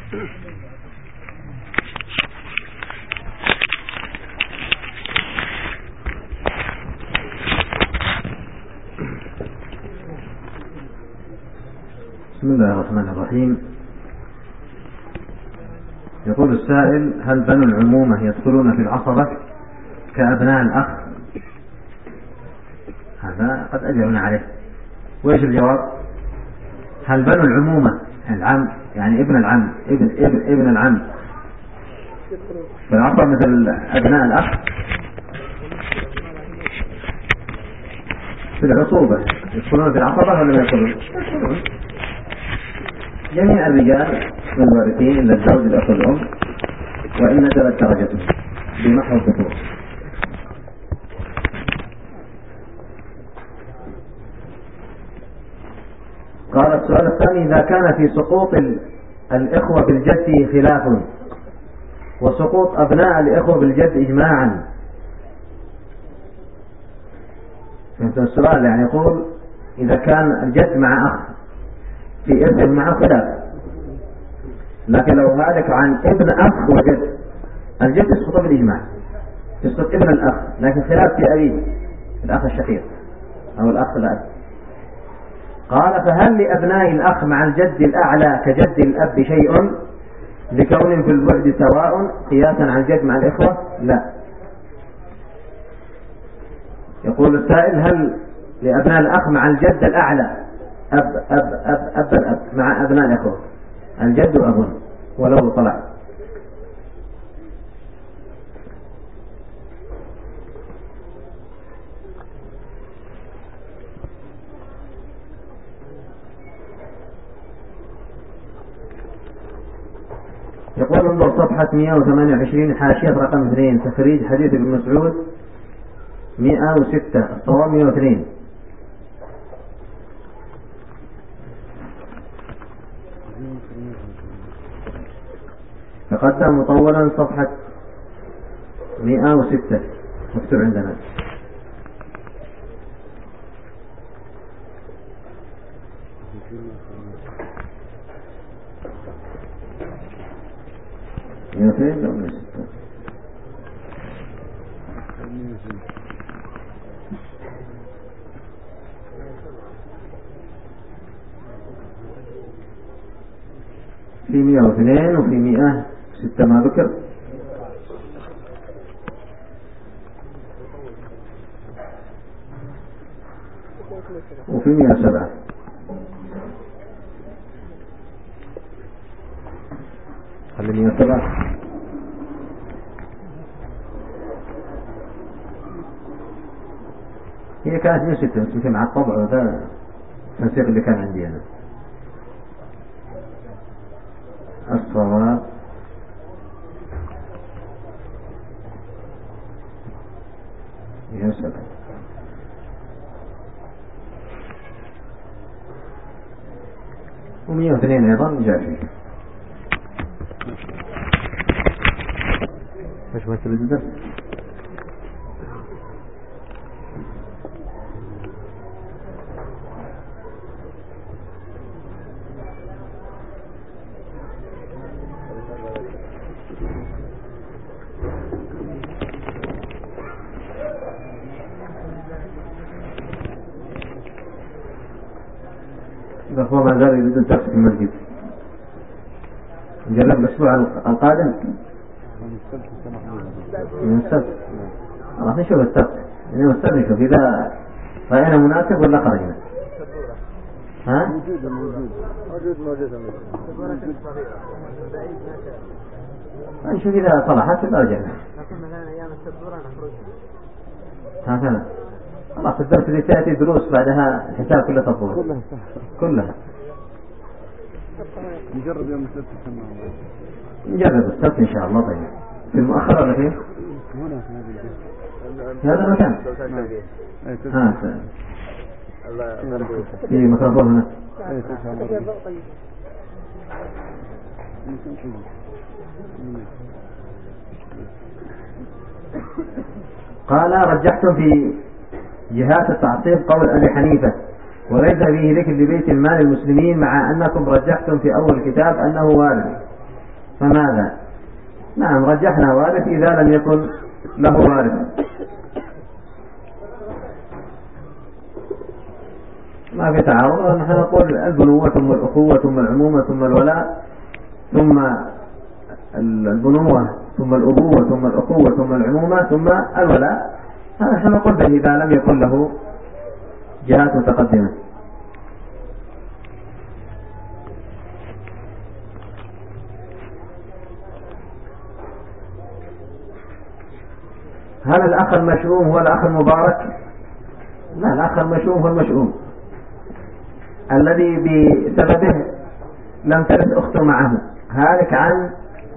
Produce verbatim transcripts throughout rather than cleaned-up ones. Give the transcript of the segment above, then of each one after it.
بسم الله الرحمن الرحيم. يقول السائل: هل بنو العمومة يدخلون في العصبة كأبناء الأخ؟ هذا قد أجبنا عليه. وإيش الجواب؟ هل بنو العمومة العم يعني ابن العم ابن ابن ابن العم في العصبة مثل أبناء الأخ في العصوبة؟ يدخلون في العصبة ولا لا يدخلون؟ جميع الرجال من الوارثين إلا الزوج الأخ الأم، وإن نزلت درجته بمحض الذكور. قال السؤال الثاني: إذا كان في سقوط الإخوة بالجد خلاف وسقوط أبناء الإخوة بالجد إجماعا، فهمت السؤال؟ يعني يقول إذا كان الجد مع أخ في ابن مع خلاف، لكن لو هالك عن ابن أخ وجد، الجد يسقط بالإجماع، يسقط ابن الأخ، لكن خلاف في أبيه الأخ الشقيق أو الأخ الأب. قال: فهل لأبناء الأخ مع الجد الأعلى كجد الأب شيء لكون في البعد سواء قياسا عن الجد مع الإخوة؟ لا. يقول السائل: هل لأبناء الأخ مع الجد الأعلى أب أب أب أب الأب مع أبناء الأخوة الجد وأبن ولو طلع؟ يقول: انظر صفحة مئة وثمانية وعشرين حاشية رقم اثنين، تخريج حديث ابن مسعود مئة وستة، الصواب مئة واثنين. تقدم مطولا صفحة مئة وستة مكتوب عندنا. مئة واثنين أو مئة وستة؟ في مئة واثنين وفي مئة وستة ما ذكر. وفي مئة وسبعة. خلي مئة وسبعة. هي كانت مئة وستة بس مع الطبع، وهذا التنسيق اللي كان عندي أنا. الصواب مئة وسبعة. ومئة واثنين أيضا جاء فيه. ايش ما تريد الدرس؟ الأخوة ما زال يريد الدرس في المسجد. نجرب الأسبوع القادم من السبت. خلاص نشوف السبت، من السبت نشوف إذا رأينا مناسب ولا خرجنا. ها؟ موجود موجود موجود موجود. نشوف إذا صلحت إذا رجعنا. لكن مثلا أيام السبت نخرج. هكذا. خلاص الدرس اللي تأتي دروس بعدها الحساب كله تطور. كلها كلها. نجرب يوم السبت كمان. نجرب السبت إن شاء الله. طيب في المؤخرة ولا فين؟ هنا في هذا المكان. ها في ميكروفون هنا. قال: رجحتم في جهات التعصيب قول أبي حنيفة وليس فيه ذكر لبيت المال المسلمين، مع أنكم رجحتم في أول الكتاب أنه وارد. فماذا؟ نعم رجحنا وارث إذا لم يكن له وارث. ما في تعارض، نحن نقول البنوة ثم الأخوة ثم العمومة ثم الولاء ثم البنوة ثم الأبوة ثم الأخوة ثم العمومة ثم الولاء. هذا نحن نقول به إذا لم يكن له جهات متقدمة. هل الأخ المشؤوم هو الأخ المبارك؟ لا، الأخ المشؤوم هو المشؤوم الذي بسببه لم ترث أخته معه، هالك عن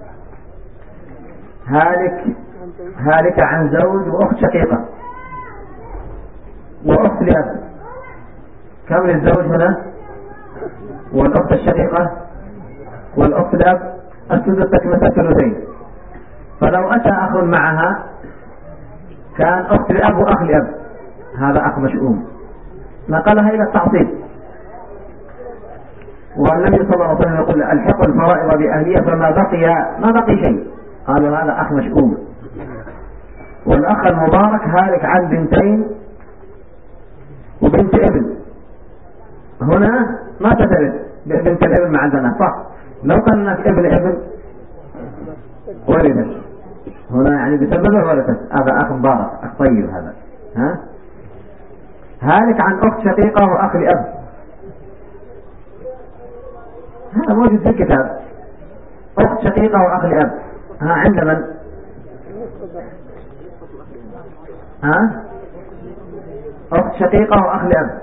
هالك هالك عن زوج وأخت شقيقة وأخت لأب. كم للزوج هنا؟ والأخت الشقيقة والأخت لأب السدس تكملة الثلثين. فلو أتى أخ معها كان أخت لأب وأخ لأب، هذا أخ مشؤوم، نقلها إلى التعصيب. والنبي صلى الله عليه وسلم يقول الحق الفرائض بأهلية فما بقي ما بقي شيء، قالوا هذا أخ مشؤوم. والأخ المبارك هالك عن بنتين وبنت ابن، هنا ما تدرس بنت الابن مع البنات صح؟ لو كانت ابن ابن ولدت هنا يعني بسببه ولدت، هذا أخ مبارك أخ طيب. هذا ها هالك عن أخت شقيقة وأخ لأب، هذا موجود في الكتاب. أخت شقيقة وأخ لأب، ها عند من؟ ها أخت شقيقة وأخ لأب،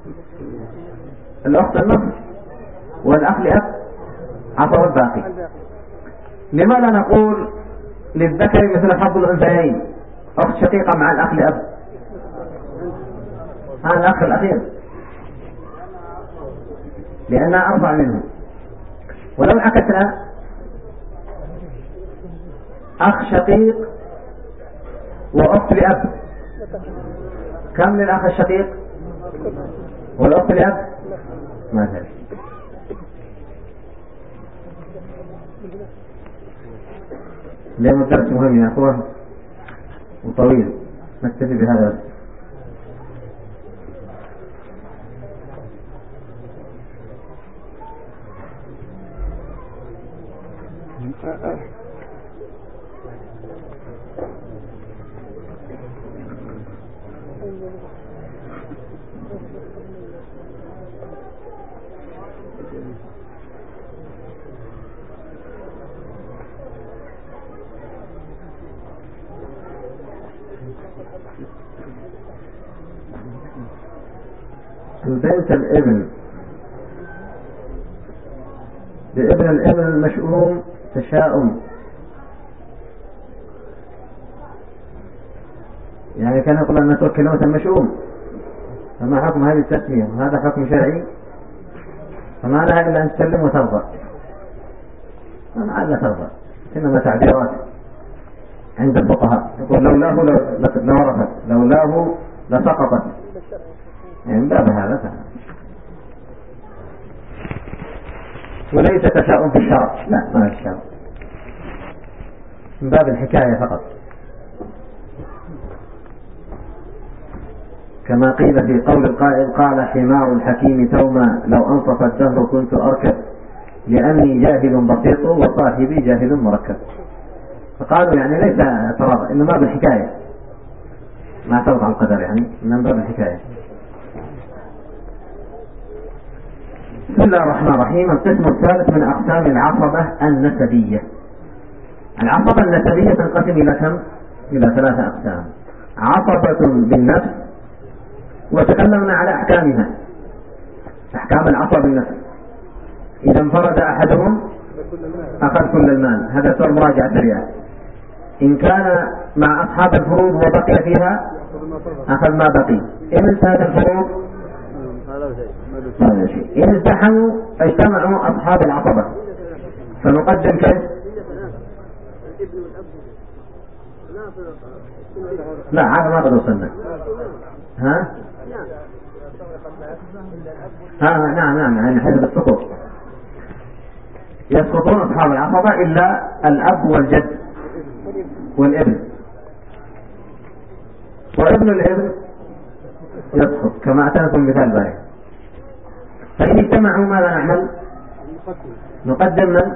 الأخت النصف والأخ لأب عصر الباقي. لماذا نقول للذكر مثل حظ الأنثيين أخت شقيقة مع الأخ لأب؟ هذا الأخ الأخير لأنها أربع منه. ولو عكسنا أخ شقيق وأخت لأب، كم للأخ الشقيق والأخت لأب؟ ما ثلاث. اليوم الدرس مهم يا أخوة وطويل، نكتفي بهذا بس. بنت الابن لابن الابن المشؤوم تشاؤم، يعني كان يقول أن نترك كلمة المشؤوم، فما حكم هذه التسمية؟ وهذا حكم شرعي، فما لها إلا أن تسلم وترضى. ما عاد لا ترضى، إنما تعبيرات عند الفقهاء، يقول لولاه لورثت، لولاه لسقطت، يعني من باب هذا فهم. وليس تشاؤم في الشرع، لا ما الشرع، من باب الحكاية فقط. كما قيل في قول القائل قال حمار الحكيم توما لو أنصف الدهر كنت أركب لأني جاهل بسيط وصاحبي جاهل مركب. فقالوا يعني ليس اعتراض، إنما باب الحكاية، ما اعترض على القدر، يعني من باب الحكاية. بسم الله الرحمن الرحيم. القسم الثالث من أقسام العصبة النسبية. العصبة النسبية تنقسم إلى كم؟ إلى ثلاثة أقسام. عصبة بالنفس، وتكلمنا على أحكامها، أحكام العصبة بالنفس. إذا انفرد أحدهم أخذ كل المال، هذا سؤال مراجعة سريعة. إن كان مع أصحاب الفروض وبقي فيها أخذ ما بقي. إن انتهت الفروض هذا شيء. إن ازدحموا اجتمعوا أصحاب العصبة فنقدم كيف؟ لا هذا ما قد وصلنا. ها؟ ها نعم نعم يعني حسب السقوط. يسقطون أصحاب العصبة إلا الأب والجد والابن، وابن الابن يسقط كما أتنكم مثال بارك. فإن اجتمعوا ماذا نعمل؟ نقدم من؟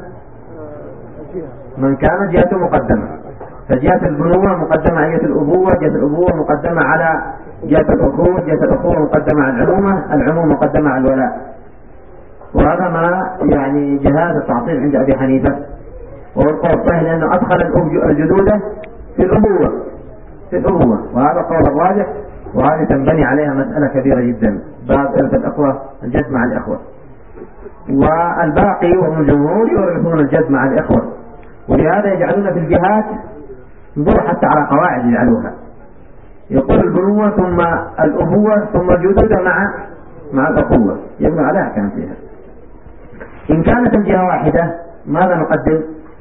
من كانت جهته مقدمة، فجهة البنوة مقدمة على جهة الأبوة، جهة الأبوة مقدمة على جهة الأخوة، جهة الأخوة مقدمة على العمومة، العمومة مقدمة على الولاء. وهذا ما يعني جهاز التعصيب عند أبي حنيفة، وهو القول الصحيح لأنه أدخل الجدود في الأبوة في الأبوة وهذا قول الراجح، وهذه تنبني عليها مسألة كبيرة جدا، باب إرث الأخوة الجد مع الأخوة. والباقي وهم الجمهور يورثون الجد مع الأخوة، ولهذا يجعلون في الجهات انظروا حتى على قواعد يجعلوها، يقول البنوة ثم الأبوة ثم الجدود مع مع الأخوة، يبنوا عليها كان فيها. إن كانت الجهة واحدة ماذا نقدم؟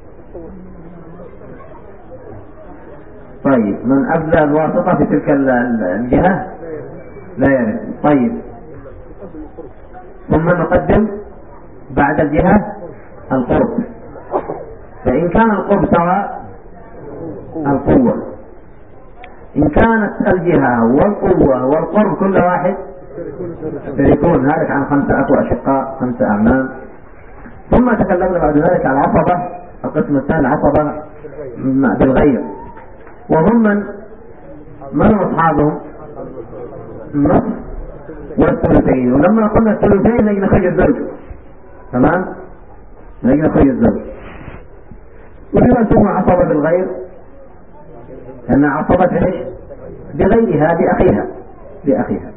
طيب من أبدأ الواسطة في تلك الجهة لا يرث. طيب ثم نقدم بعد الجهة القرب، فإن كان القرب سواء القوة، إن كانت الجهة والقوة والقرب كل واحد سيكون هذا عن خمسة أخوة أشقاء خمسة أعمام. ثم تكلمنا بعد ذلك على العصبة، القسم الثاني العصبة بالغير، وهم من من أصحابهم النصف والثلثين. ولما قلنا الثلثين نجي نخرج الزوج، تمام، نجي نخرج الزوج. ولما ثم عصبة بالغير أن عصبة إيش؟ بغيرها بأخيها بأخيها.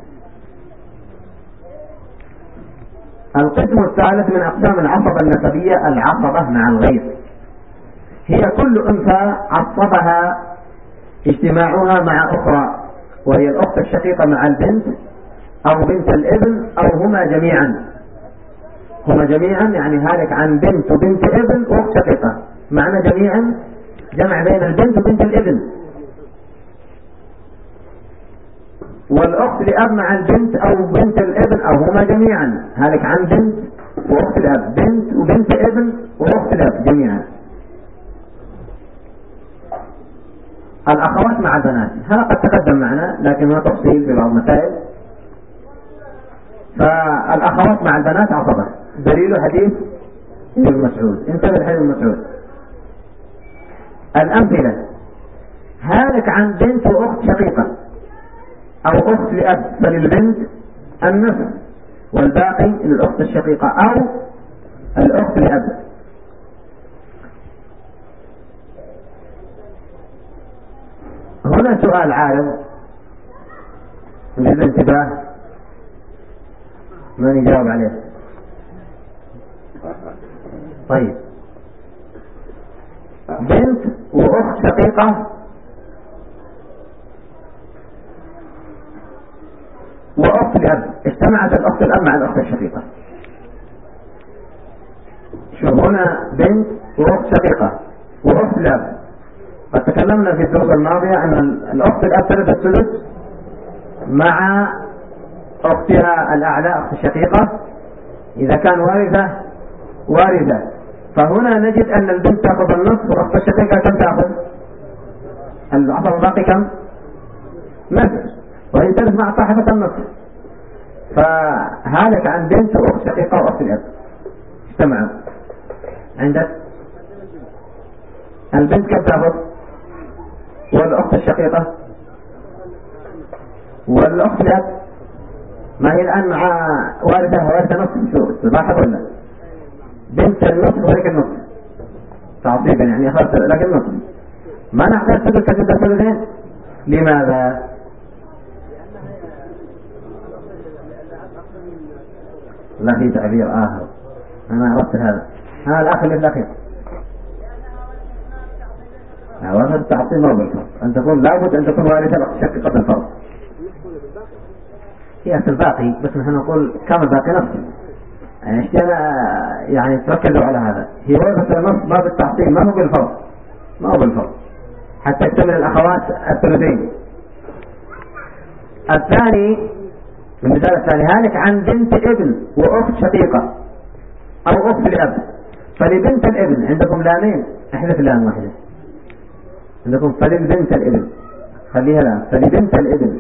القسم الثالث من أقسام العصبة النسبية العصبة مع الغير، هي كل أنثى عصبها اجتماعها مع أخرى، وهي الأخت الشقيقة مع البنت أو بنت الابن أو هما جميعا. هما جميعا يعني هالك عن بنت وبنت ابن وأخت شقيقة، معنى جميعا جمع بين البنت وبنت الابن. والأخت لأب مع البنت أو بنت الابن أو هما جميعا، هالك عن بنت وأخت الأب، بنت وبنت ابن وأخت الأب جميعا. الأخوات مع البنات هذا قد تقدم معنا لكن هو تفصيل في بعض المسائل. فالأخوات مع البنات عصبة، دليل حديث ابن مسعود، انتبه لحديث ابن مسعود. الأمثلة هالك عن بنت وأخت شقيقة أو أخت لأب، فللبنت النصف والباقي للأخت الشقيقة أو الأخت لأب. هنا سؤال عارض للانتباه، من يجاوب عليه؟ طيب بنت وأخت شقيقة وأخت الأب، اجتمعت الأخت الأب مع الأخت الشقيقة. شوف هنا بنت وأخت شقيقة وأخت الأب. قد تكلمنا في الدروس الماضية أن الأخت الأب ترث الثلث مع أختها الأعلى أخت الشقيقة إذا كان وارثة وارثة. فهنا نجد أن البنت تأخذ النصف وأخت الشقيقة كم تأخذ؟ العصبة الباقي كم؟ نصف، وهي ترث مع صاحبة النصف. فهالك عن بنت وأخت شقيقة وأخت الأب اجتمعوا. عندك البنت كم تأخذ؟ والأخت الشقيقة والأخت الأب، ما هي الآن مع والدها ووالدها نصف، شو لاحظ ولا؟ بنت النصف وهيك النصف تعصيبا يعني أخذت لكن النصف ما نحتاج تدل كتب الثلثين. لماذا؟ لا في تعبير آخر، أنا عرفت هذا هذا الآخر اللي في الأخير وهذا التعصيب ما هو بالفرض، أن تكون لابد أن تكون والدة شقيقة الفرض. هي في الباقي بس نحن نقول كم الباقي نصف، يعني اشتينا يعني تركزوا على هذا. هي ورثة النصف ما بالتعصيب، ما هو بالفرض ما هو بالفرض حتى يكتمل الأخوات الثلثين. الثاني المثال الثاني هالك عن بنت ابن وأخت شقيقة أو أخت لأب، فلبنت الابن، عندكم لامين، احذف لام واحدة، عندكم فلبنت الابن، خليها لام، فلبنت الابن،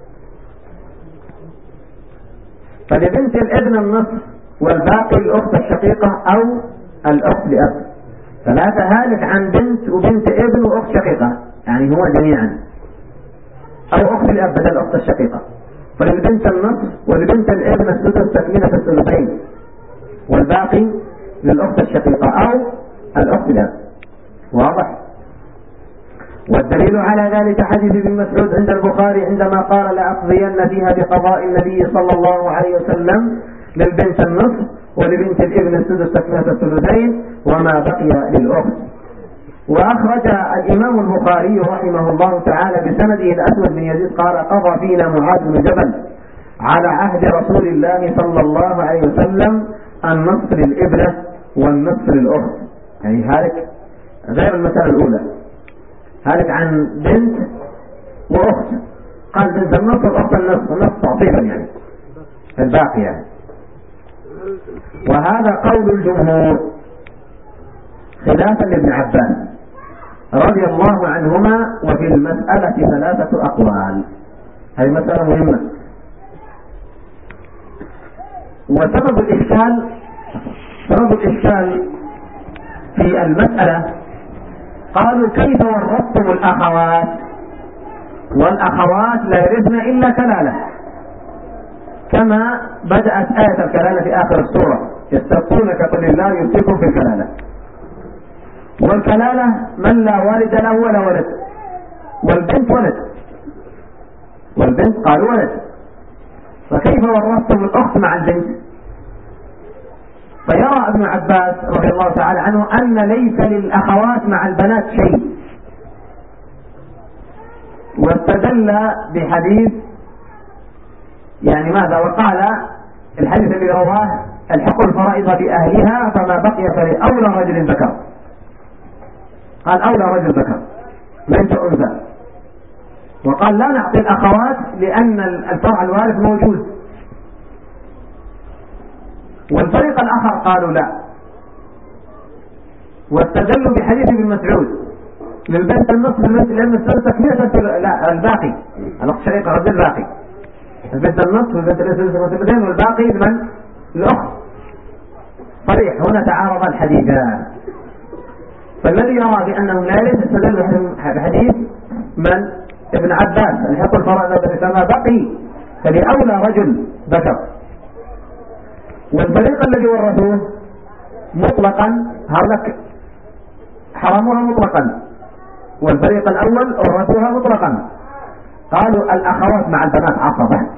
فلبنت الابن النصف والباقي الأخت الشقيقة أو الأخت لأب. ثلاثة هالك عن بنت وبنت ابن وأخت شقيقة، يعني هو جميعا، أو أخت الأب بدل الأخت الشقيقة. فلبنت النصف ولبنت الابن السدس تكملة الثلثين، والباقي للأخت الشقيقة أو الأخت الأب. واضح؟ والدليل على ذلك حديث ابن مسعود عند البخاري عندما قال لأقضين فيها بقضاء النبي صلى الله عليه وسلم للبنت النصف ولبنت الابن السدس تكملة الثلثين وما بقي للأخت. وأخرج الإمام البخاري رحمه الله تعالى بسنده الأسود بن يزيد قال قضى فينا معاذ بن جبل على عهد رسول الله صلى الله عليه وسلم النصف للابنة والنصف للأخت، يعني هالك غير المسألة الأولى، هالك عن بنت وأخت، قال بنت النصف والأخت النصف، النصف تعطيفا يعني الباقي يعني. وهذا قول الجمهور خلافا لابن عباس رضي الله عنهما. وفي المسألة ثلاثة أقوال، هذه مسألة مهمة. وسبب الإشكال سبب الإشكال في المسألة قالوا كيف ورثتم الأخوات والأخوات لا يرثن إلا كلالة، كما بدأت آية الكلالة في آخر السورة يستفتونك قل الله يفتيكم في الكلالة. والكلالة من لا والد له ولا ولد، والبنت ولد، والبنت قالوا ولد، فكيف ورثتم الأخت مع البنت؟ فيرى ابن عباس رضي الله تعالى عنه أن ليس للأخوات مع البنات شيء، واستدل بحديث يعني ماذا؟ وقال الحديث الذي رواه الحق الفرائض بأهلها فما بقي فلأولى رجل ذكر، قال أولى رجل ذكر بنت أنثى، وقال لا نعطي الأخوات لأن الفرع الوارث موجود. والفريق الآخر قالوا لا، واستدلوا بحديث ابن مسعود للبنت النصف لأن الثلث تكملة لا الباقي الأخت الشقيقة غير الباقي، البنت النصف والبنت الثلث والثلثين والباقي لمن؟ الأخت. صريح هنا تعارض الحديثان، فالذي يرى بأنه لا يرث استدل بحديث من؟ ابن عباس الحق الفرائض فما بقي فلأولى رجل ذكر. والفريق الذي ورثوه مطلقا هؤلاء حرموها مطلقا، والفريق الأول ورثوها مطلقا، قالوا الأخوات مع البنات عصبة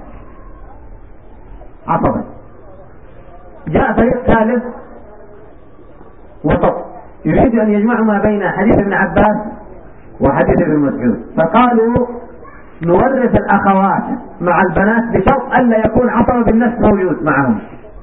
عصبة. جاء فريق ثالث وسط يريد أن يجمع ما بين حديث ابن عباس وحديث ابن مسعود، فقالوا نورث الأخوات مع البنات بشرط ألا يكون عصبة بالنفس موجود معهم،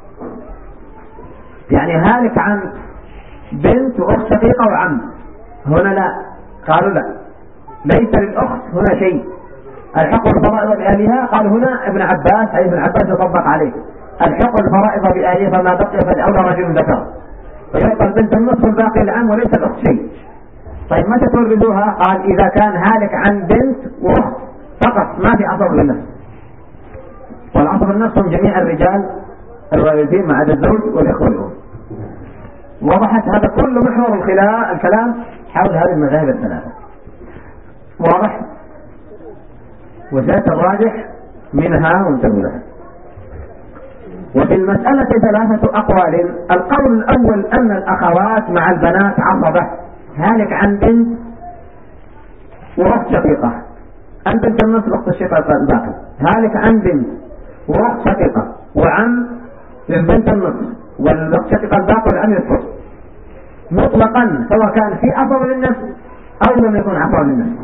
يعني هالك عن بنت وأخت شقيقة وعم، هنا لا، قالوا لا، ليس للأخت هنا شيء، الحق الفرائض بأهلها، قال هنا ابن عباس أي ابن عباس يطبق عليه الحق الفرائض بأهلها فما بقي فلأولى رجل ذكر، فيعطى البنت النصف والباقي العم وليس الأخت شيء. طيب متى تورثوها؟ قال إذا كان هالك عن بنت وأخت فقط، ما في عصب بالنفس، والعصب بالنفس هم جميع الرجال الوارثين ما عدا الزوج والإخوة الأم. وضحت هذا كل محور الخلاف الكلام حول هذه المذاهب الثلاثة، واضح؟ وذات الراجح منها وانتبهوا لها. وفي المسألة ثلاثة أقوال. القول الأول أن الأخوات مع البنات عصبة، هالك عن بنت وأخت شقيقة، البنت النصف الأخت الشقيقة الباقي، هالك عن بنت وأخت شقيقة وعم للبنت النصف والأخت الشقيقة الباقي والعم يسقط مطلقا، سواء كان في عصب للنفس أو لم يكن عصب للنفس.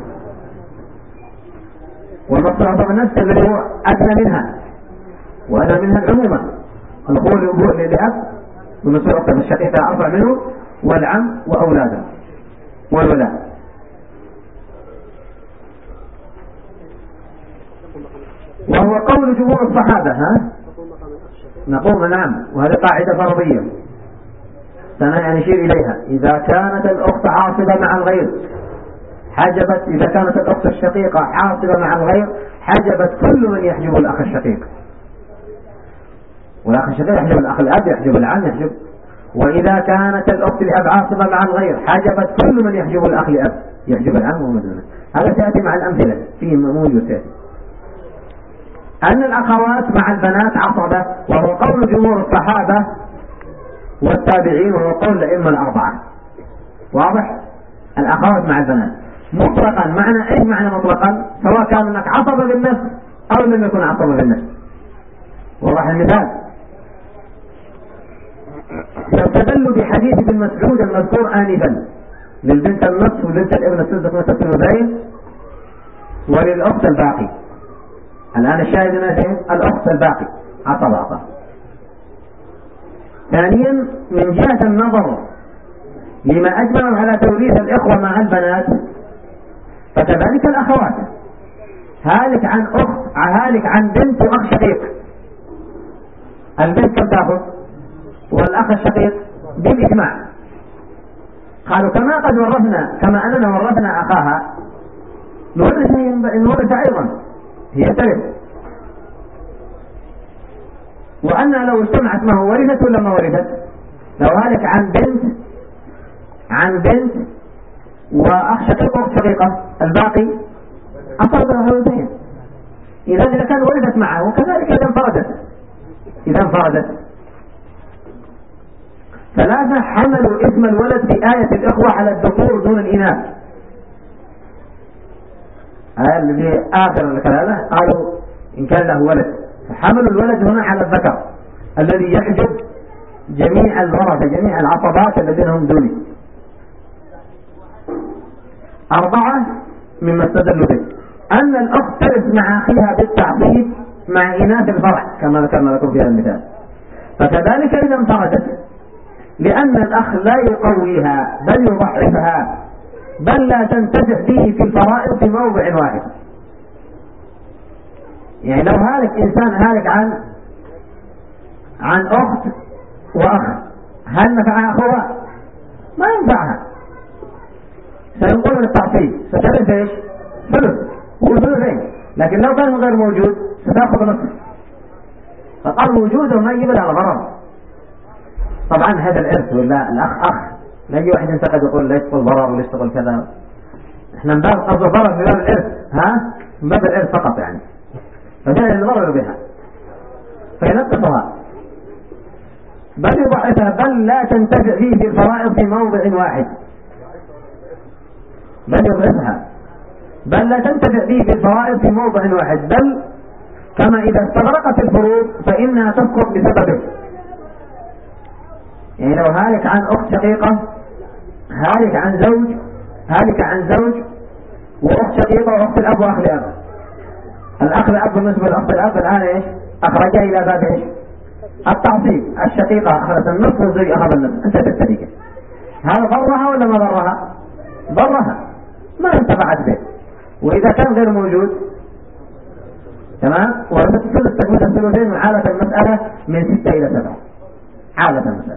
والمقصود عصب النفس الذي هو أدنى منها، وأدنى منها العمومة، الأخوة لأبوه للأب والنصف الأخت الشقيقة أربع منه والعم وأولاده والولاء. وهو قول جمهور الصحابة. ها؟ نقوم نعم، وهذه قاعدة فرضية. ثانيا نشير إليها إذا كانت الأخت عاصبة مع الغير حجبت، إذا كانت الأخت الشقيقة عاصبة مع الغير حجبت كل من يحجب الأخ الشقيق، والأخ الشقيق يحجب الأخ الأب، يحجب العم، يحجب. وإذا كانت الأخت لأب عاصبة مع الغير حجبت كل من يحجب الأخ لأب، يحجب العم ومثله. هذا سيأتي مع الأمثلة في موجود سيأتي. أن الأخوات مع البنات عصبة، وهو قول جمهور الصحابة والتابعين، وهو قول الأئمة الأربعة. واضح؟ الأخوات مع البنات مطلقا. معنى إيش معنى مطلقا؟ سواء كان هناك عصبة بالنفس أو لم يكن عصبة بالنفس. واضح المثال؟ يستدل بحديث ابن مسعود المذكور آنفا للبنت النصف وللبنت الابن السدس مثل الثلثين وللأخت الباقي. الآن الشاهد هنا الأخت الباقي عصبة عصبة. ثانيا من جهة النظر لما أجمعوا على توريث الإخوة مع البنات فكذلك الأخوات. هالك عن أخت هالك عن بنت وأخ شقيق، البنت كم تأخذ والأخ الشقيق بالإجماع. قالوا كما قد ورثنا، كما أننا ورثنا أخاها نورث أيضا، هي ترث. وأنها لو اجتمعت ما هو ورثت ولا ما ورثت؟ لو هالك عن بنت عن بنت وأخ شقيق وأخت شقيقة الباقي أصاب هذين. إذا إذا كان ورثت معه وكذلك إذا انفردت إذا انفردت. ثلاثة حملوا اسم الولد في آية الإخوة على الذكور دون الإناث. آية اللي آخر الكلام قالوا إن كان له ولد فحملوا الولد هنا على الذكر الذي يحجب جميع الورثة جميع العصبات الذين هم دونه. أربعة مما استدلوا به أن الأخت ترث مع أخيها بالتعصيب مع إناث الفرع كما ذكرنا لكم في هذا المثال. فكذلك إذا انفردت، لأن الأخ لا يقويها بل يضعفها، بل لا تنتفع به في الفرائض في موضع واحد. يعني لو هالك إنسان هالك عن عن أخت وأخ هل نفعها أخوها؟ ما ينفعها، سينقل التعصيب سترث ايش؟ ثلث وثلثين. لكن لو كان غير موجود ستأخذ نصف. فقال وجوده ما يجيب لها ضرر. طبعا هذا الإرث ولا الأخ أخ لا يجي واحد ينتقد يقول لا يشتغل ضرر ولا يشتغل كذا. احنا من باب قصد ضرر في باب الإرث، ها من باب الإرث فقط يعني، فجاء الضرر بها فينقصها بل يضعفها بل لا تنتفع فيه في الفرائض في موضع واحد، بل يضعفها بل لا تنتفع فيه في الفرائض في موضع واحد، بل كما إذا استغرقت الفروض فإنها تسقط بسببه. يعني لو هالك عن أخت شقيقة هالك عن زوج هالك عن زوج وأخت شقيقة وأخت الأب وأخ الأب، الأخ الأب بالنسبة لأخت الأب الآن إيش؟ أخرجها إلى باب إيش؟ التعصيب. الشقيقة أخذت النصف والزوج أخذ النصف، أنت تستريك. هذا ضرها ولا ما ضرها؟ ضرها، ما انتفعت به. وإذا كان غير موجود تمام ورثت تكون الثلثين وحالة المسألة من ستة إلى سبعة حالة المسألة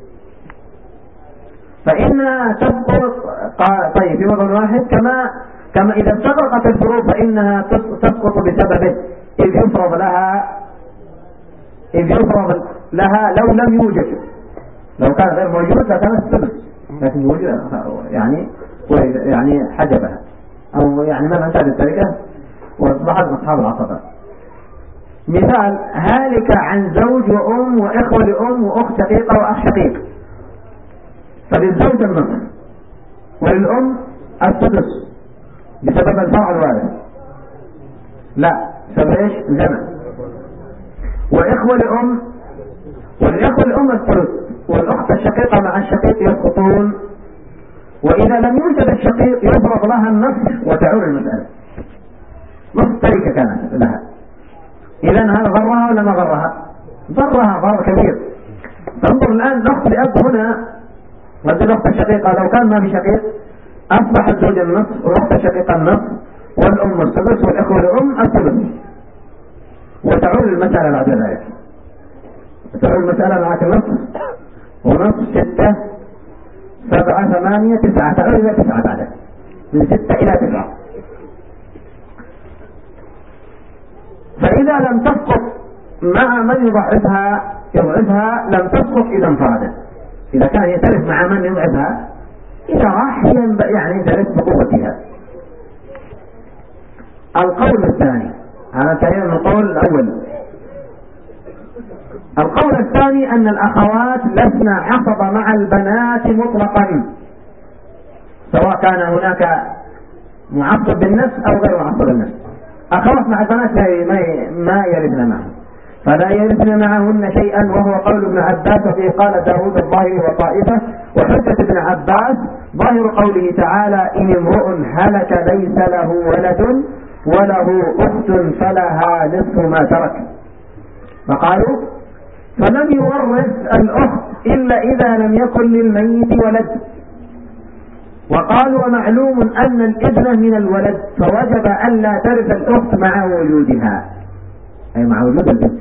فإنها تسقط. طيب في وضع واحد كما كما إذا استغرقت الفروض فإنها تسقط بسببه إذ يفرض لها إذ يفرض لها لو لم يوجد. لو كان غير موجود لكانت الثلث، لكن وجد يعني يعني حجبها أو يعني ما انتهت الطريقة وأصبحت أصحاب العصبة. مثال هالك عن زوج وأم وإخوة لأم وأخت شقيقة وأخ شقيق، فللزوج النصف وللأم السدس بسبب الفرع الوارث، لا بسبب ايش؟ الجمع. وإخوة لأم والإخوة لأم الثلث والأخت الشقيقة مع الشقيق يسقطون. وإذا لم يوجد الشقيق يفرض لها النصف وتعود المسألة. نصف تركة كانت لها. إذا هذا ضرها ولا ما ضرها؟ ضرها ضرر كبير. فانظر الآن الأخت لأب هنا والأخت الشقيقة لو كان ما في شقيق أصبح الزوج النصف والأخت الشقيقة النصف والأم الثلث والإخوة لأم الثلث، وتعود المسألة بعد ذلك. تعود المسألة معك النصف ونصف ستة سبعة ثمانية تسعة، تعود إلى تسعة بعد، من ستة إلى تسعة. فإذا لم تسقط مع من يضعفها يضعفها لم تسقط إذا انفردت. إذا كان يتلف مع من يضعفها، إذا راح يعني تلف بقوتها. القول الثاني، هذا انتهينا من القول الأول. القول الثاني أن الأخوات لسن عصب مع البنات مطلقا، سواء كان هناك معصب بالنفس أو غير معصب بالنفس. أخوات مع البنات ما يرثن معهم، فلا يرثن معهن شيئا، وهو قول ابن عباس. وفيه قال داود الظاهري وطائفة. وحجة ابن عباس ظاهر قوله تعالى: إن امرؤ هلك ليس له ولد وله أخت فلها نصف ما ترك. فقالوا: فلم يورث الأخت إلا إذا لم يكن للميت ولد. وقالوا: ومعلوم أن الابنة من الولد، فوجب أن لا ترث الأخت مع وجودها، أي مع وجود البنت.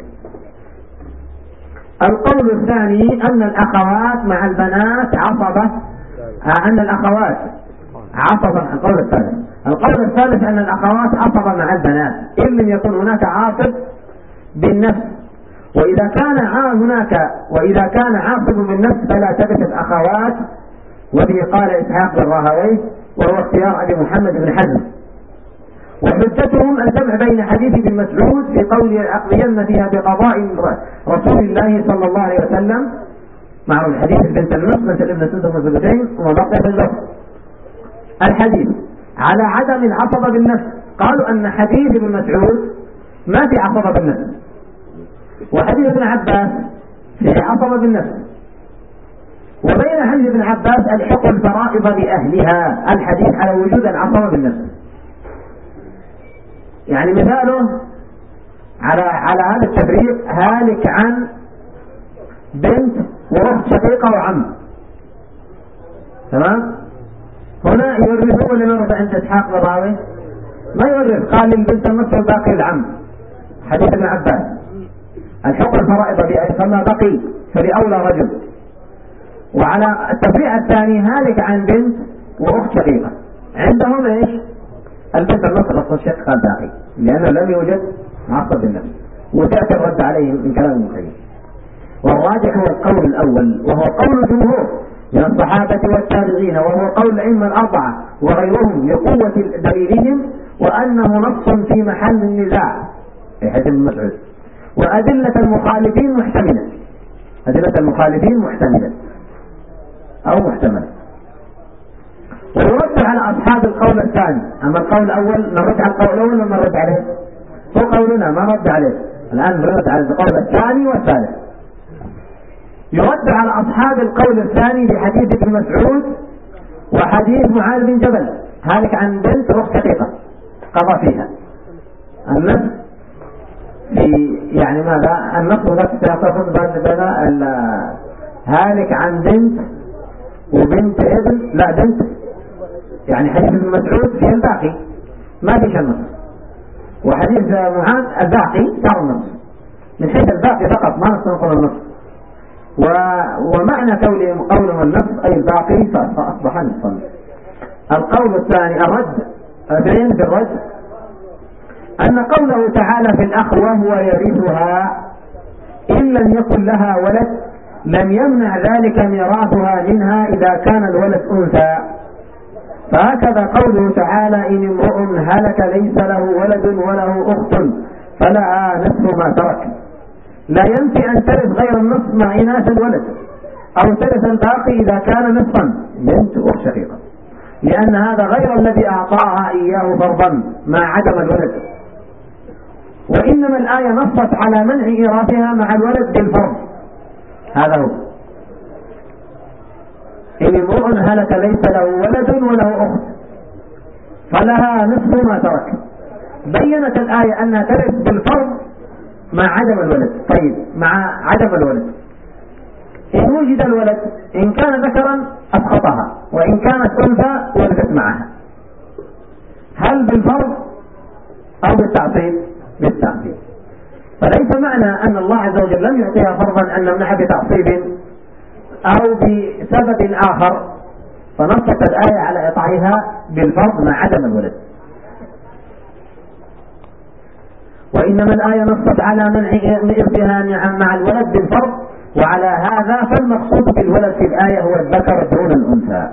القول الثاني أن الأخوات مع البنات عصبة، أن الأخوات عصبة. القول الثالث القول الثالث أن الأخوات عصبة مع البنات إن لم يكن هناك عاصب بالنفس. وإذا كان هناك وإذا كان عاصب بالنفس فلا ترث الأخوات. وبه قال إسحاق بن راهويه، وهو اختيار أبي محمد بن حزم. وحجتهم الجمع بين حديث ابن مسعود في قوله: الأقضين فيها بقضاء رسول الله صلى الله عليه وسلم، مع الحديث بنت النصف بنت الابن سنة وزوجتين وبقي في اللفظ الحديث على عدم العصبة بالنفس. قالوا أن حديث ابن مسعود ما في عصبة بالنفس، وحديث ابن عباس في عصبة بالنفس. وبين حديث ابن عباس الحق الفرائض بأهلها، الحديث على وجود العصبة بالنفس. يعني مثاله على على هذا التفريق: هالك عن بنت وأخت شقيقة وعم، تمام؟ هنا يورثون ولا يورث عند إسحاق بن راهويه؟ ما يورث، قال للبنت النصف والباقي العم، حديث ابن عباس. الحق الفرائض بأهلها، فما بقي فلأولى رجل. وعلى التفريع الثاني هالك عن بنت وأخت شقيقة، عندهم ايش؟ البنت النصف الأخت الشقيقة الباقي، لأنه لم يوجد معصب بالنفس. وتأتي الرد عليه من كلام المخيم. والراجح هو القول الأول، وهو قول الجمهور من الصحابة والتابعين، وهو قول الأئمة الأربعة وغيرهم لقوة دليلهم، وأنه نص في محل النزاع في حديث ابن مسعود. وأدلة المخالفين محتملة، أدلة المخالفين محتملة أو محتملة. ويرد على أصحاب القول الثاني. أما القول الأول نرد على القول الأول ولا نرد عليه؟ هو قولنا ما نرد عليه، الآن نرد على القول الثاني والثالث. يرد على أصحاب القول الثاني بحديث ابن مسعود وحديث معاذ بن جبل، هالك عن بنت أخت شقيقة قضى فيها النصف في يعني ماذا؟ النصف التي سيقصد بين هالك عن بنت وبنت ابن، لا بنت، يعني حديث ابن مسعود في الباقي ما فيش النصف، وحديث معاذ الباقي صار النصف، من حيث الباقي فقط ما نستنقل النصف. و... ومعنى قولهم قولهم النصف أي الباقي فأصبح نصفا. القول الثاني الرد اثنين في الرد أن قوله تعالى في الأخ وهو يرثها إن لم يكن لها ولد لم يمنع ذلك ميراثها منها إذا كان الولد أنثى. فهكذا قوله تعالى: إن امرؤ هلك ليس له ولد وله أخت فلها نصف ما ترك، لا ينفي أن ترث غير النصف مع إناث الولد، أو ترث الباقي إذا كان نصفا بنت أخت شقيقة، لأن هذا غير الذي أعطاها إياه فرضا مع عدم الولد. وإنما الآية نصت على منع إيراثها مع الولد بالفرض، هذا هو. إن امرؤ هلك ليس له ولد وله أخت فلها نصف ما ترك. بينت الآية أنها ترث بالفرض مع عدم الولد. طيب مع عدم الولد إن وجد الولد، إن كان ذكرا أسقطها، وإن كانت أنثى ولدت معها. هل بالفرض أو بالتعصيب؟ بالتعصيب. فليس معنى أن الله عز وجل لم يعطيها فرضا أن نمنعها بتعصيب أو بسبب آخر، فنصت الآية على إطاعها بالفرض مع عدم الولد. وإنما الآية نصت على منع إرثها مع الولد بالفرض، وعلى هذا فالمقصود بالولد في الآية هو الذكر دون الأنثى.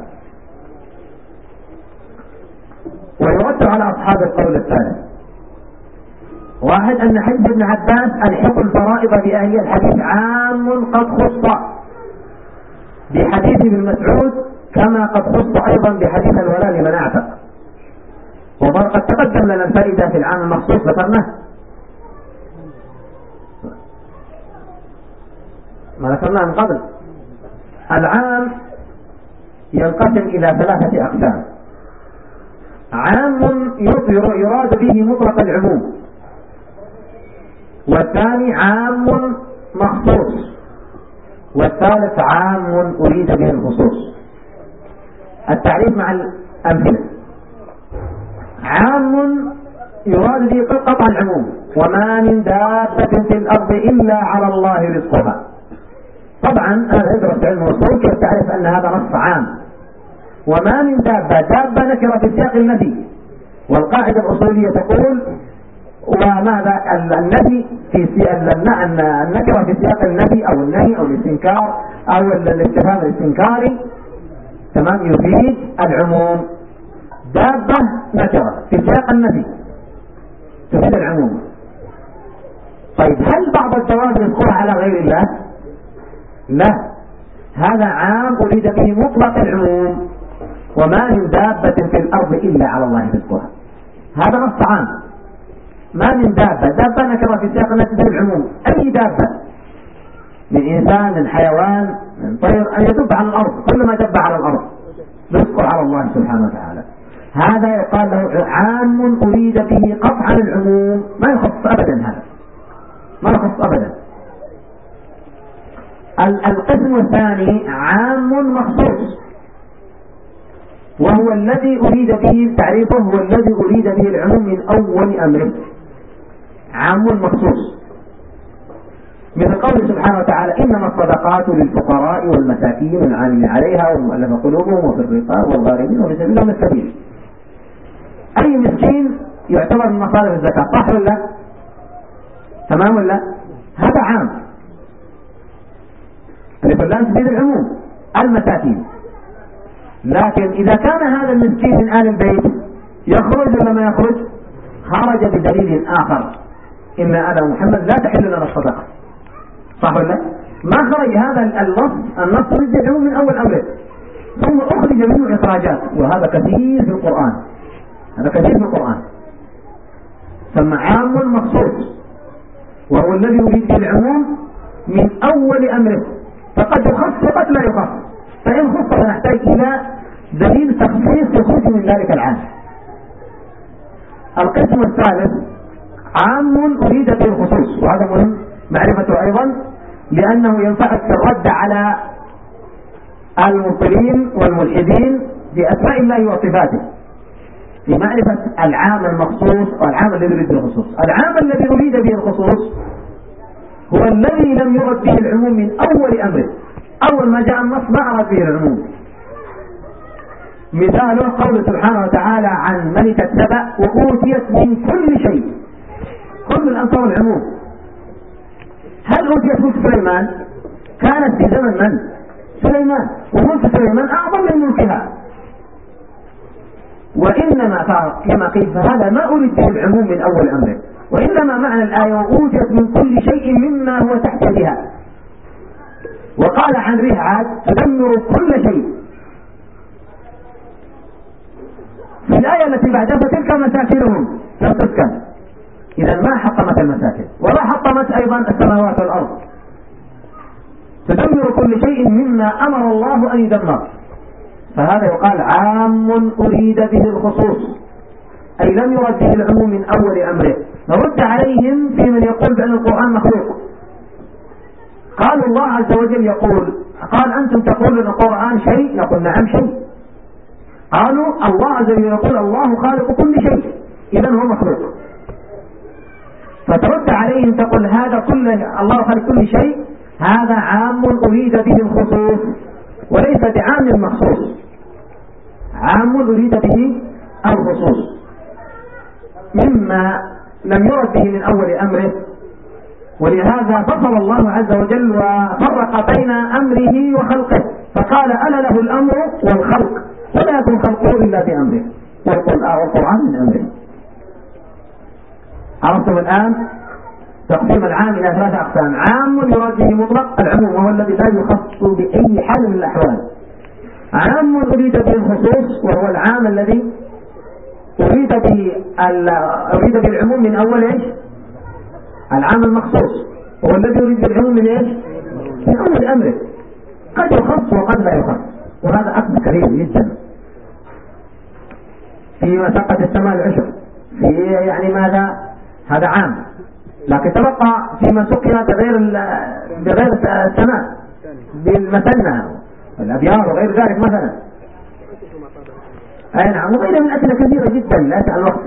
ويرد على أصحاب القول الثالث: واحد، أن حديث ابن عباس الحق الفرائض بأهلها الحديث عام قد خص بحديث ابن مسعود، كما قد خص أيضا بحديث الولاء لمن أعتق. وقد تقدم لنا الفائدة في العام المخصوص ذكرناه، ما ذكرناه من قبل. العام ينقسم إلى ثلاثة أقسام: عام يراد به مطلق العموم، والثاني عام مخصوص، والثالث عام أريد به الخصوص. التعريف مع الأمثلة: عام يراد به قطع العموم، وما من دابة في الأرض إلا على الله رزقها. طبعا هذا يدرس في علم الأصول كيف تعرف أن هذا نص عام. وما من دابة، دابة نكرة في سياق النفي، والقاعدة الأصولية تقول وماذا النفي في النكرة في سياق النفي أو النهي أو الاستنكار أو الاستفهام الاستنكاري تمام يفيد العموم. دابة نكرة في سياق النفي تفيد العموم. طيب هل بعض الدواب يذكرها على غير الله؟ لا، هذا عام أريد به مطلق العموم، وما من دابة في الأرض إلا على الله رزقها. هذا نص عام. ما من دابة، دابة نكرة في سياق النفي العموم، أي دابة من إنسان من حيوان من طير أن يدب على الأرض، كل ما دب على الأرض رزقه على الله سبحانه وتعالى. هذا يقال له عام أريد به قطعا العموم، ما يخص أبدا، هذا ما يخص أبدا. القسم الثاني عام مخصوص، وهو الذي أريد به تعريفه هو الذي أريد به العموم من أول أمره. عام مخصوص مثل قوله سبحانه وتعالى: إنما الصدقات للفقراء والمساكين والعاملين عليها والمؤلفة قلوبهم وفي الرقاب والغارمين وفي سبيل الله السبيل. أي مسكين يعتبر من مصارف الزكاة، صح ولا تمام ولا؟ هذا عام، الفلان تفيد العموم المساكين. لكن إذا كان هذا المسكين من آل البيت يخرج ولا ما يخرج؟ خرج بدليل آخر: إن آل محمد لا تحل لنا الصدقة، صح ولا؟ ما خرج هذا النص، النص رد العموم من أول أمره، ثم أخرج منه إخراجات، وهذا كثير في القرآن، هذا كثير في القرآن. ثم عام مخصوص، وهو الذي يريد به العموم من أول أمره، فقد يخص وقد لا يخص، فإن خص فنحتاج إلى دليل تخصيص يخرج من ذلك العام. القسم الثالث عام أريد به الخصوص، وهذا مهم معرفته أيضا، لأنه ينفعك في الرد على المبطلين والملحدين بأسماء الله وصفاته، في معرفة العام المخصوص والعام الذي يريد به الخصوص. العام الذي أريد به الخصوص هو الذي لم يرد به العموم من أول أمره، أول ما جاء النص ما أراد به العموم. مثاله قول سبحانه وتعالى عن ملكة سبأ: وأوتيت من كل شيء. كل الأنصار العموم. هل أوتيت ملك سليمان؟ كانت في زمن من؟ سليمان، وملك سليمان أعظم من ملكها. وإنما كما قيل فهذا ما أريد به العموم من أول أمره، وإنما معنى الآية: وأوتيت من كل شيء مما هو تحت بها. وقال عن ريح عاد: تدمر كل شيء. في الآية التي بعدها: فتلك مساكنهم لم تسكن. إذا ما حطمت المساكن ولا حطمت أيضا السماوات والأرض. تدمر كل شيء مما أمر الله أن يدمر. فهذا يقال عام أريد به الخصوص، أي لم يرد به العموم من أول أمره. نرد عليهم في من يقول بأن القرآن مخلوق. قال الله عز وجل يقول: قال أنتم تقولون القرآن شيء؟ نقول نعم شيء. قالوا الله عز وجل يقول: الله خالق كل شيء، إذن هو مخلوق. فترد عليهم تقول: هذا كله الله خالق كل شيء، هذا عام أريد به الخصوص وليس بعام مخصوص، عام أريد به الخصوص مما لم يرد به من أول أمره. ولهذا فصل الله عز وجل وفرق بين أمره وخلقه، فقال ألا له الأمر والخلق، ولا يكون خلقه إلا بأمره، والقرآن من أمره. عرفتم الآن تقسيم العام إلى ثلاثة أقسام: عام يراد به مطلق العموم وهو الذي لا يخص بأي حال من الأحوال، عام أريد به الخصوص وهو العام الذي أريد به أريد بالعموم من أول إيش؟ العام المخصوص هو الذي يريد بالعموم من إيش؟ من أول أمره، قد يخص وقد لا يخص، وهذا أقل كبير جدا. في مساقة السماء العشر، في يعني ماذا؟ هذا عام، لكن تبقى فيما سقي بغير بغير السماء بالمثنى الأبيار وغير ذلك مثلا. أي نعم، وغيرها من أسئلة كثيرة جدا لا تعلم الوقت.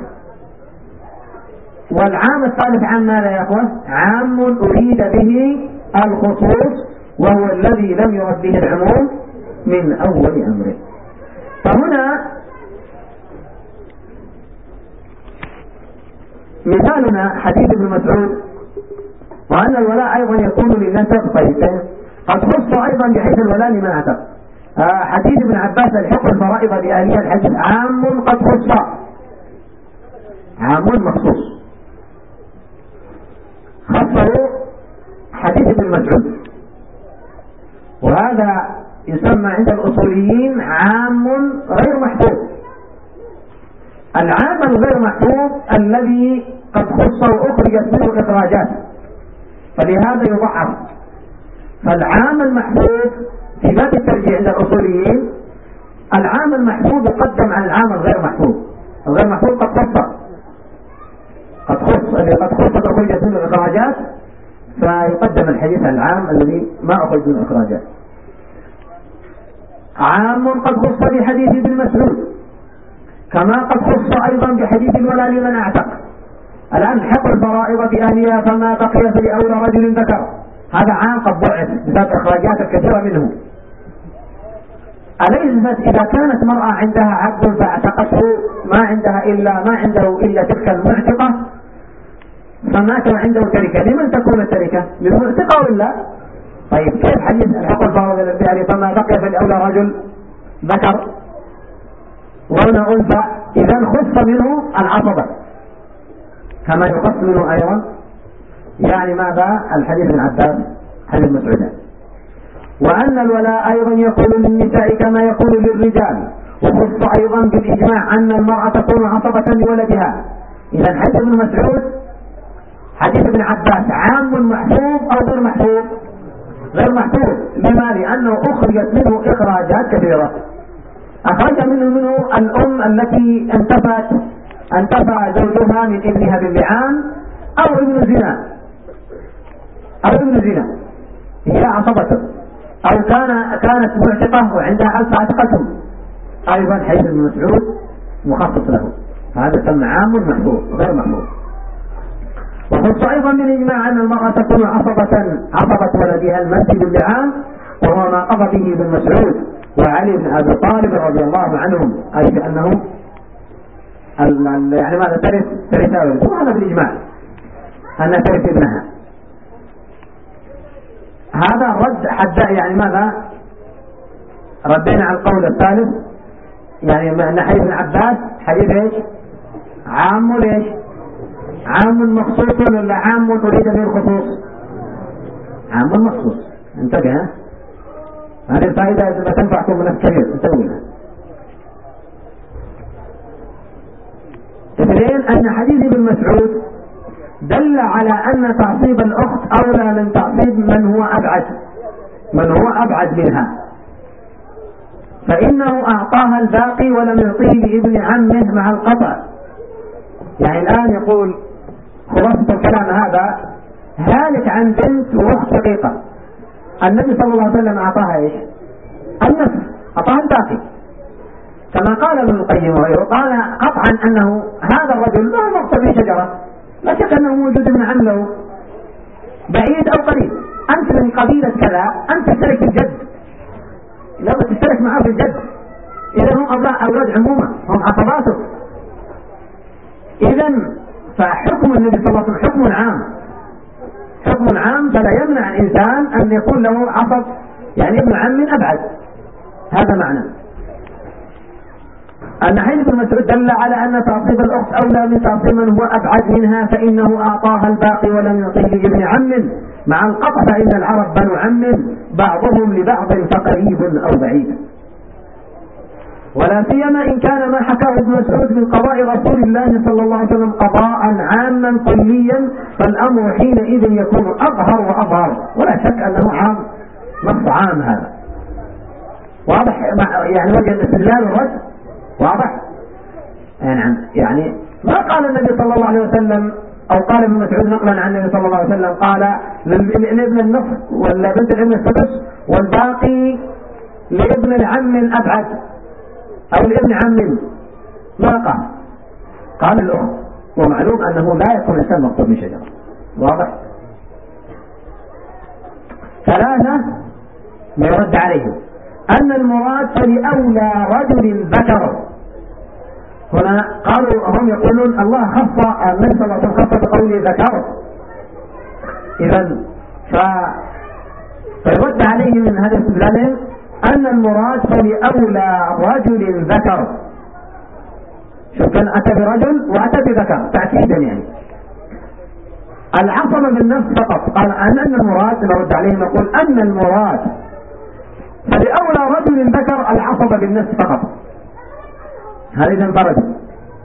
والعام الثالث عام ماذا يا أخوة؟ عام أريد به الخصوص وهو الذي لم يرد به العموم من أول أمره. فهنا مثالنا حديث ابن مسعود وأن الولاء أيضا يكون للنسب. طيب قد خص أيضا بحيث الولاء لمن أعتق. آه حديث ابن عباس الحق الفرائض بأهلها الحديث عام قد خص، عام مخصوص خصه حديث ابن مسعود، وهذا يسمى عند الأصوليين عام غير محفوظ. العام الغير محفوظ الذي قد خص وأخرجت منه إخراجات، فلهذا يضعف. فالعام المحفوظ في باب الترجيح عند الأصوليين العام المحفوظ يقدم على العام الغير محفوظ. الغير محفوظ قد خص قد خص الذي قد خصت وأخرجت منه إخراجات، فيقدم الحديث العام الذي ما أخرج منه إخراجات. عام قد خص بحديث ابن مسعود كما قد خص أيضا بحديث الولاء لمن أعتق. الآن حق الفرائض بأهلها فما بقي فلأولى رجل ذكر، هذا عام قد ضعف بسبب إخراجات الكثيرة منه. أليست إذا كانت مرأة عندها عبد فاعتقته ما عندها إلا ما عنده إلا تلك المعتقة فمات عنده تركة، لمن تكون التركة؟ للمعتقة ولا؟ طيب كيف حديث الحق الفرائض بأهلها فما بقي فلأولى رجل ذكر وهنا أنثى؟ إذا خص منه العصبة كما يخص منه أيضا يعني ماذا؟ الحديث ابن عباس حديث مسعود. وأن الولاء أيضا يكون للنساء كما يكون للرجال، وخص أيضا بالإجماع أن المرأة تكون عصبة لولدها. إذا حديث ابن مسعود حديث ابن عباس عام محفوظ أو غير محفوظ؟ غير محفوظ. لما؟ لأنه أخرجت منه إخراجات كثيرة. أخرج منه منه الأم التي انتفت انتفى زوجها من ابنها باللعان أو ابن زنا أو ابن زنا هي عصبته، أو كان كانت معتقة وعندها ألف عتقته، أيضا حديث ابن مسعود مخصص له. هذا سمى عام محفوظ غير محفوظ. وخص أيضا بالإجماع أن المرأة تكون عصبة عصبة ولدها المسجد اللعان، وهو ما قضى به ابن مسعود وعلي بن أبي طالب رضي الله عنهم، أي بأنه يعني ماذا ترث ترث وهذا بالإجماع أنها ترث ابنها. هذا رد حتى يعني ماذا ردينا على القول الثالث، يعني أن حديث ابن عباس حديث ايش؟ عام ليش؟ عام مخصوص ولا عام أريد به الخصوص؟ عام مخصوص. انتبه، هذه الفائدة إذا تنفعكم من الكبير انتبهوا. اثنين، أن حديث ابن مسعود دل على أن تعصيب الأخت أولى من تعصيب من هو أبعد من هو أبعد منها، فإنه أعطاها الباقي ولم يعطيه لابن عمه مع القطع. يعني الآن يقول خلاصة الكلام هذا هالك عن بنت وأخت شقيقة، النبي صلى الله عليه وسلم أعطاها إيش؟ النصف، أعطاها الباقي كما قال ابن القيم وغيره، قال قطعا أنه هذا الرجل له مقصد في شجرة لا شك أنه موجود ابن عم له بعيد أو قريب، أنت من قبيلة كذا، أنت تشترك في الجد، لا تشترك معه في الجد، إذا هم أولاد عمومة، هم عصباته. إذا فحكم النبي صلى الله عليه وسلم حكم عام، حكم عام، فلا يمنع الإنسان أن يكون له عصب يعني ابن عم أبعد. هذا معنى أن حديث ابن مسعود دل على أن تعصيب الأخت أولى من تعصيب من هو أبعد منها، فإنه أعطاها الباقي ولم يعطيه لابن عم، مع القطع فإن العرب بنو عم بعضهم لبعض فقريب أو بعيد، ولا سيما إن كان ما حكاه ابن مسعود من قضاء رسول الله صلى الله عليه وسلم قضاء عاما كليا، فالأمر حينئذ يكون أظهر وأظهر، ولا شك أنه عام، نص عام هذا واضح. يعني وجه الاستدلال والرد واضح. يعني, يعني ما قال النبي صلى الله عليه وسلم أو قال ابن مسعود نقلا عن النبي صلى الله عليه وسلم قال لابن النصف ولا بنت الابن السدس والباقي لابن العم الأبعد أو لابن عم، ما قال، قال الأخت، ومعلوم أنه لا يكون الإنسان مقصود من شجرة، واضح. ثلاثة ما يرد عليه أن المراد فلأولى رجل ذكر. هنا قالوا هم يقولون الله خص النبي صلى الله عليه وسلم خص بقوله ذكر، إذا ف... فيرد عليه من هذا الاستدلال أن المراد فلأولى رجل ذكر. شوف كان أتى برجل وأتى بذكر تأكيدا، يعني العصمة بالنفس فقط. قال أن المراد نرد عليه نقول أن المراد فلأولى رجل ذكر العصبة بالنفس فقط، هذا إذا انفرد،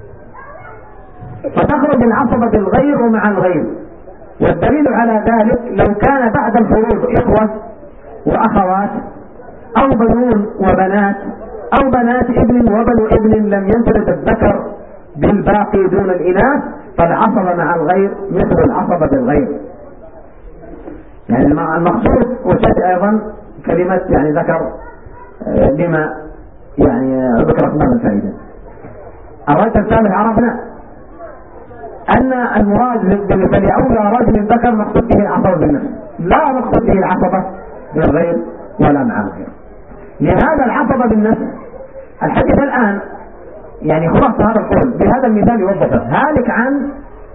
فتخرج العصبة بالغير ومع الغير. والدليل على ذلك لو كان بعد الفروض إخوة وأخوات أو بنون وبنات أو بنات ابن وبنو ابن لم ينفرد الذكر بالباقي دون الإناث، فالعصبة مع الغير مثل العصبة بالغير. يعني المقصود وشأت أيضا كلمة يعني ذكر لما يعني ذكرت ما من فائدة. الرد الثالث عرفنا أن المراد فلأولى رجل ذكر مقصود به العصبة بالنفس، لا مقصود به العصبة بالغير ولا مع الغير. لهذا العصبة بالنفس الحديث الآن يعني خلاصة هذا القول بهذا المثال يوضحه. هالك عن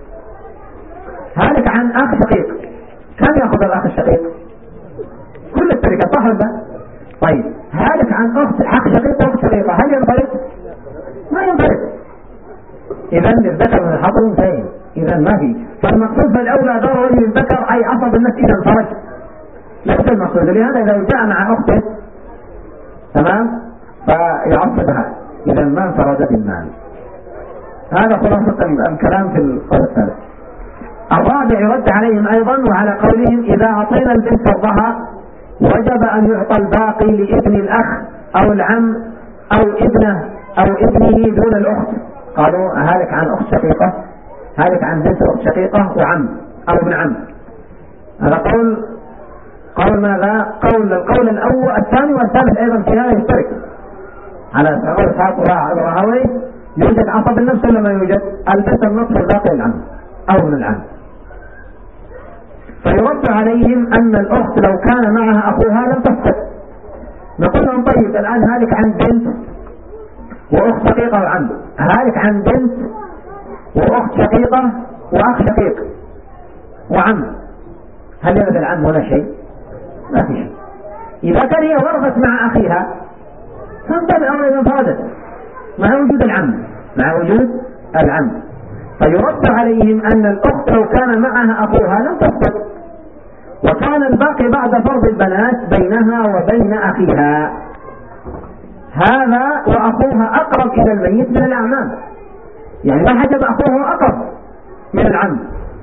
هالك عن أخ شقيق، كم يأخذ الأخ الشقيق؟ كل التركة صح ولا؟ طيب هالك عن أخت أخ شقيق وأخت شقيقة، هل ينفرد؟ ما ينفرد. إذا الذكر من الحظ منتهي، إذا ما في. فالمقصود بالأولى دار رجل الذكر أي عصب النفس إذا انفرد، نفس المقصود. لهذا إذا جاء مع أخته تمام فيعصبها إذا ما انفرد بالمال. هذا خلاصة الكلام في القول الثالث. الرابع يرد عليهم أيضا وعلى قولهم إذا أعطينا البنت فرضها وجب أن يعطى الباقي لابن الأخ أو العم أو ابنه أو ابنه دون الأخت. قالوا هالك عن أخت شقيقة، هالك عن بنت أخت شقيقة وعم أو ابن عم. هذا قول قول ماذا؟ قول القول الأول الثاني والثالث أيضا في هذا يشترك على قول إسحاق وراهوي. يوجد عصب النفس ولا ما يوجد؟ البنت النصف الباقي العم أو من العم. فيرد عليهم أن الأخت لو كان معها أخوها لم تسقط. نقول لهم طيب الآن هالك عن بنت وأخت شقيقة وعم، هالك عن بنت وأخت شقيقة وأخ شقيق وعم، هل يرد العم ولا شيء؟ ما في شيء. إذا كان هي ورثت مع أخيها فانت الأمر إذا انفردت مع وجود العم مع وجود العم. فيرد عليهم أن الأخت لو كان معها أخوها لم تسقط، وكان الباقي بعد فرض البنات بينها وبين أخيها. هذا وأخوها أقرب إلى الميت من الأعمام، يعني ما حجب أخوه أقرب من العم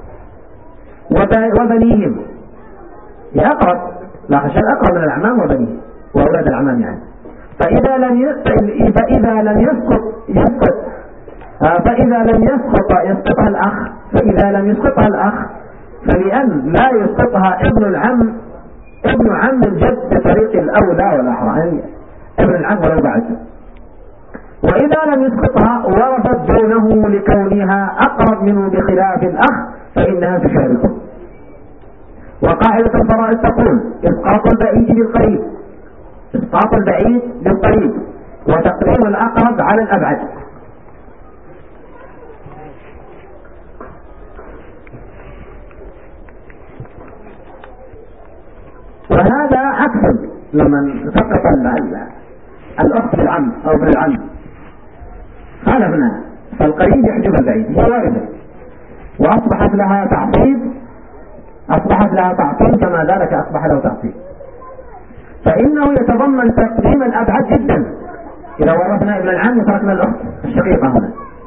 وبنيهم أقرب، لا خشن أقرب من الأعمام وبنيهم وأولاد الأعمام يعني. فإذا لم فإذا لم يسقط يسقط فإذا لم يسقط يسقطها الأخ فإذا لم يسقطها الأخ فلأن لا يسقطها ابن العم ابن عم الجد بطريق الأولى والأحرى، ابن العم ولو بعد. وإذا لم يسقطها ورثت دونه لكونها أقرب منه بخلاف الأخ فإنها تشاركه. وقاعدة الفرائض تقول إسقاط البعيد بالقريب، إسقاط البعيد بالقريب وتقديم الأقرب على الأبعد. وهذا عكس لما سقط الأخت بالعم أو بالعم خالفنا، فالقريب يحجب البعيد هي واردة وأصبحت لها تعصيب، أصبحت لها تعصيب كما ذلك أصبح له تعصيب، فإنه يتضمن تقديم الأبعد جدا. إذا ورثنا ابن العم وتركنا الأخت الشقيقة هنا،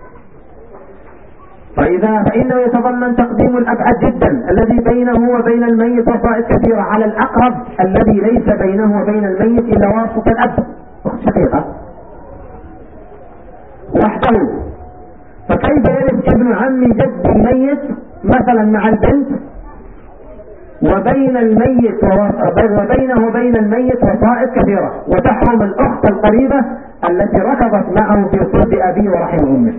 فإذا فإنه يتضمن تقديم الأبعد جدا الذي بينه وبين الميت وسائط كثيرة على الأقرب الذي ليس بينه وبين الميت إلا واسطة الأب أخت شقيقة وحده. فكيف يرث ابن عم جد الميت مثلا مع البنت وبين الميت وبينه وبين الميت وسائط كثيرة، وتحرم الأخت القريبة التي ركضت معه في صلب أبيه ورحم أمه؟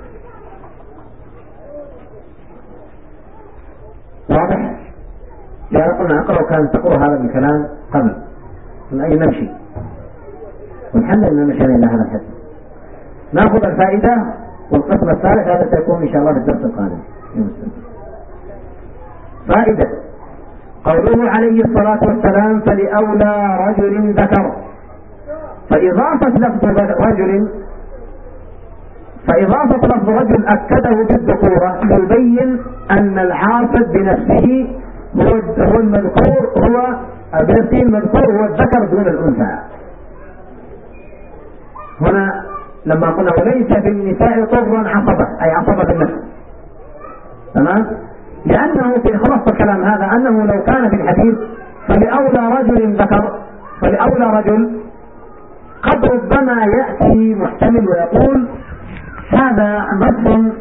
واضح؟ لا قلنا أقرأ كان تقرأ هذا الكلام قبل من أي نمشي، والحمد لله مشينا إلى هذا الحد. نأخذ الفائدة والقسم الثالث هذا سيكون إن شاء الله في الدرس القادم. فائدة قوله عليه الصلاة والسلام فلأولى رجل ذكر، فإضافة لفظ رجل فإضافة لفظ رجل أكده بالذكورة يبين أن العاصب بنفسه هو المذكور، هو بنفسه المذكور هو الذكر دون الأنثى. هنا لما قلنا وليس في النساء طرا عصبة أي عصبة النفس، تمام؟ لأنه في خلاصة الكلام هذا أنه لو كان في الحديث فلأولى رجل ذكر، فلأولى رجل قد ربما يأتي محتمل ويقول هذا نص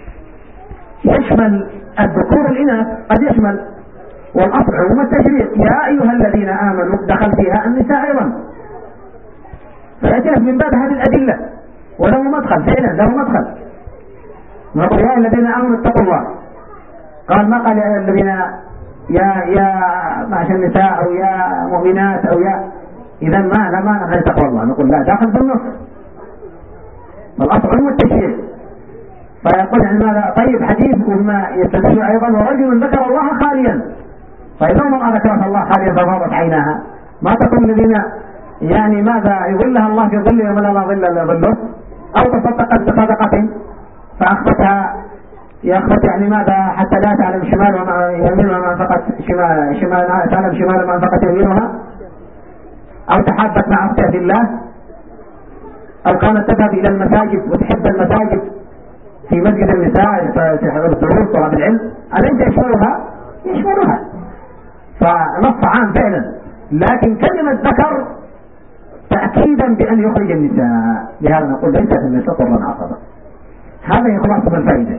يشمل الذكور والإناث، قد يشمل، والأصل عموم التشريع يا أيها الذين آمنوا دخل فيها النساء أيضا، فيأتي من باب هذه الأدلة وله مدخل، فعلا له مدخل. نقول يا الذين آمنوا اتقوا الله، قال ما قال يا الذين يا يا معشر النساء أو يا مؤمنات أو يا، إذا ما لا ما نقول تقوى الله، نقول لا داخل في النص، الأصل عموم التشريع. فيقول يعني ماذا؟ طيب حديث وما يستدل أيضا ورجل ذكر الله خاليا، طيب لو ما ذكرت الله خاليا فضارت عيناها ما تكون الذين يعني ماذا يظلها الله في ظله ولا لا ظل الا ظله، او تصدقت بصدقة فاخفتها ياخذ يعني ماذا حتى لا تعلم شمال وما يمين وما انفقت شمال شمال تعلم شمال وما انفقت يمينها، او تحابت مع اختها في الله، او كانت تذهب الى المساجد وتحب المساجد في مسجد النساء في حضور الدروس طلب العلم، أليس يشملها؟ يشملها. فنص عام فعلا، لكن كلمة ذكر تأكيدا بأن يخرج النساء، لهذا نقول ليست النساء طرا عصبا. هذا خلاصة من الفائدة.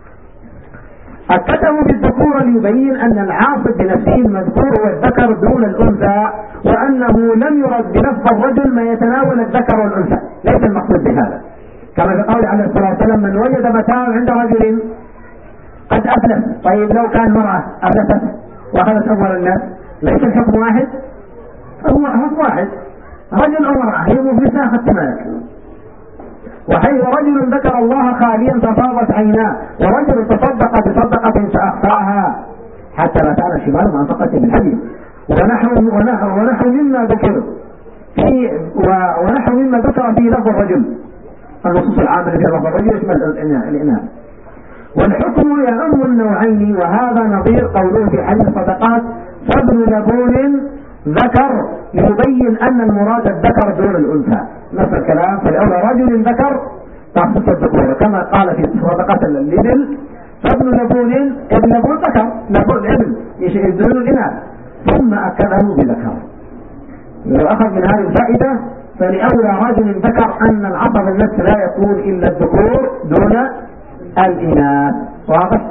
أكده بالذكور ليبين أن العاصب بنفسه المذكور هو الذكر دون الأنثى، وأنه لم يرد بلفظ الرجل ما يتناول الذكر والأنثى، ليس المقصود بهذا، كما في قول عليه الصلاة والسلام من وجد متاع عند رجل قد أفلس. طيب لو كان مرأة أفلست وأخذت أموال الناس ليس الحكم واحد؟ هو حكم واحد، رجل أو مرأة هي مفلسة أخذت مالك. وحيث رجل ذكر الله خاليا ففاضت عيناه، ورجل تصدق بصدقة فأخفاها حتى لا تعلم شمال ما أنفقت بالحديث، ونحو ونحو ونحو مما ذكر في ونحو مما ذكر في لفظ الرجل، النصوص العامة في لفظ الرجل يشمل الإناث. والحكم يعم النوعين، وهذا نظير قوله في حديث الصدقات فابن لبون ذكر يبين أن المراد الذكر دون الأنثى، نفس الكلام. فالأولى رجل ذكر تخصص الذكور، كما قال في صدقات اللبن فابن لبون ابن لبون ذكر، لبون ابن يشهدون الإناث، ثم أكده بذكر. لو أخذ من هذه الفائدة فلأولى رجل ذكر أن العصب النفس لا يكون إلا الذكور دون الإناث. واضح؟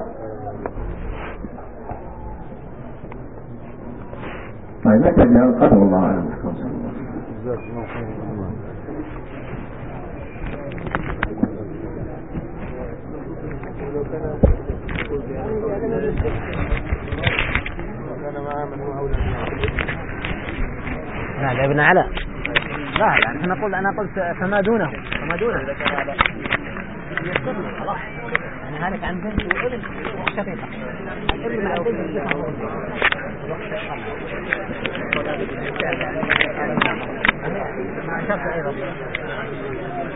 طيب نحتاج لهذا القدر والله أعلم. كان معنا يا ابن علاء لا يعني احنا نقول انا قلت فما دونه فما دونه اذا كان على يستقبل خلاص يعني هلك عن بنت وابن وشقيقة الابن مع البنت مع شرط ايضا